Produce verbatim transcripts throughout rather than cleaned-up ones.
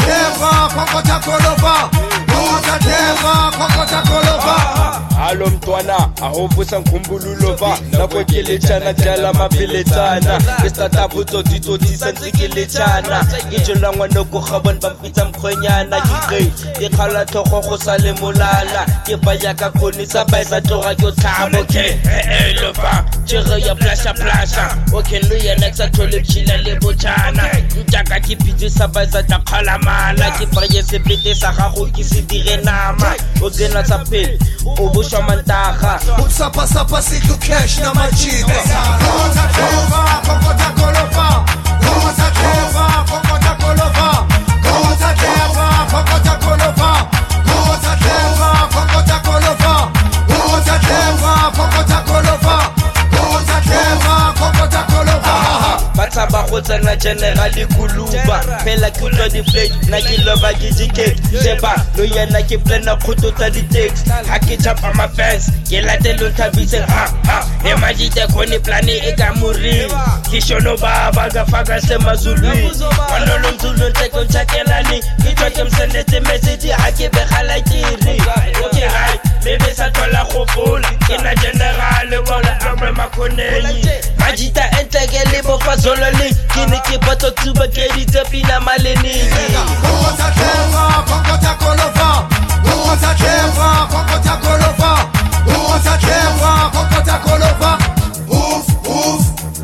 Deva, Kokota Kolova, Kokota Deva, Kokota Kolova. Alo mtwana, ahovusa nkumbululova. Nako kilechana, jala mapiletana. Istata buto tito tisa nzikilechana. Ijola nwanoko khabon bampita mkhwenyana. Kikre, ikhala toko khosale mulala. Kibaya kakoni sabaisa tora kyo tabo ke. Eh eh lova, chere ya plasha plasha. Oke luya nexa tole chila lebochana. Ntaka kipidi sabaisa takhala mala. Kipraye sepete sa gago kisidire nama. Ogena sa pele, obusha mantaha. Utsapa sapa siku cash na machita. Kokota Deva, Kokota Kolova. Kokota Deva, Kokota Kolova. Kokota Deva, Kokota Kolova. Kokota Deva, Kokota Kolova. Kokota Deva, Kokota Kolova. Kokota Deva, Kokota Kolova. Bataba khotsa na generali kuluba. Phela kutwa di plate na kilova gijike. Seba lo yana ke plana khoto tsa di text. Ha ke chapa ma fans ke latelo thabise ha ha. E majite khoni plane e ka muri. Kishono baba ga faka se mazulu. Wanolo mzulu nteko chakelani. Kitwa ke msendete message ha ke be khala tiri. Okay right. Bebe sa tola khopola. Kena general bona amre makonei. Majita entegele bo fazololi. Kini ke bato tuba kedi tapina maleni. Kokota Deva, Kokota Kolova. Kokota Deva, Kokota Kolova. Kokota Deva, Kokota Kolova. Oof, oof.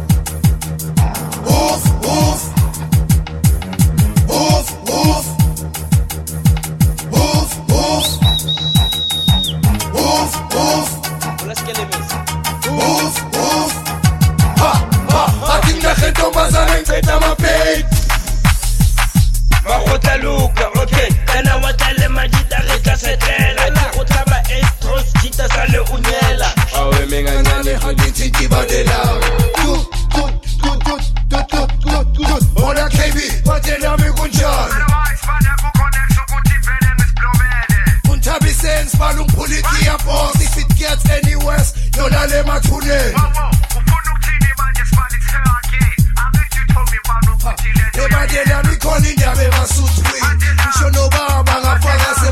Oof, oof. Oof, oof. Oof, oof. Oof, oof. Let's get it. Oof, oof. Ha, ha. Ating na kento bazareng keta mapay. Makhota luka, okay. Kana watale majita reka setela. Ki khotaba estros jita sale unyela. Awe menga nyane haditi kibadela. Good, good, good, good, good, good, good, good. Ona K B, batela mi kunjan. Untabisen spalum politi ya boss. If it gets any worse, yona le matune. Ebadela mi calling ya be masutwe. Shono baba ngafaka